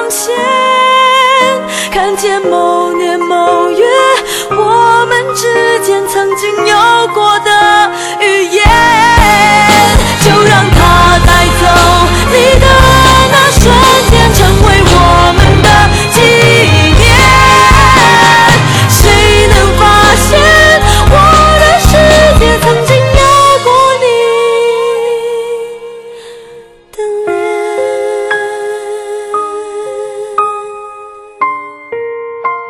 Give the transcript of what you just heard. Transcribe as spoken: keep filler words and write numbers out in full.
现，看见某年某月我们之间曾经有过的